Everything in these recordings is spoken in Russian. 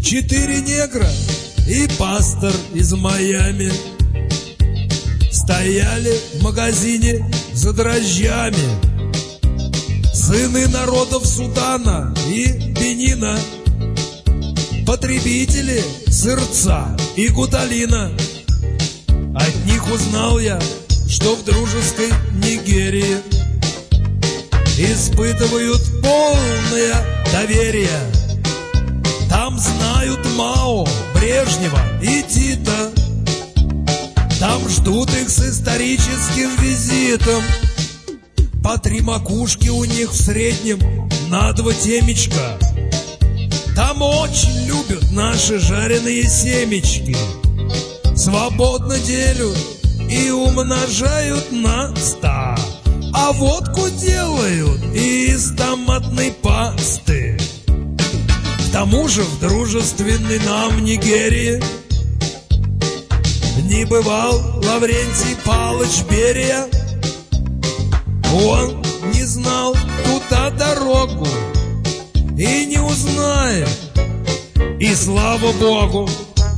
4 негра и пастор из Майами стояли в магазине за дрожжами. Сыны народов Судана и Бенина, потребители сырца и гуталина. От них узнал я, что в дружеской Нигерии испытывают полное доверие. Там знают Мао, Брежнева и Тита. Там ждут их с историческим визитом. По 3 макушки у них в среднем на 2 темечка. Там очень любят наши жареные семечки. Свободно делят и умножают на 100. А водку делают из томатной пасты. К тому же в дружественной нам Нигерии не бывал Лаврентий Палыч Берия. Он не знал туда дорогу и не узнает, и слава Богу.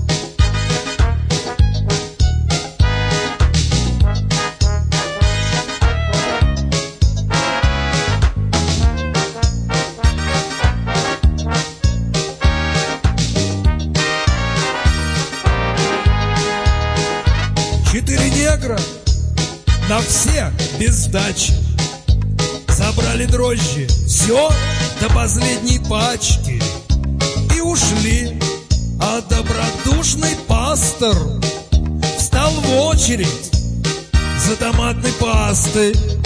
Четыре негра на всех без сдачи забрали дрожжи, все до последней пачки, и ушли. А добродушный пастор встал в очередь за томатной пастой.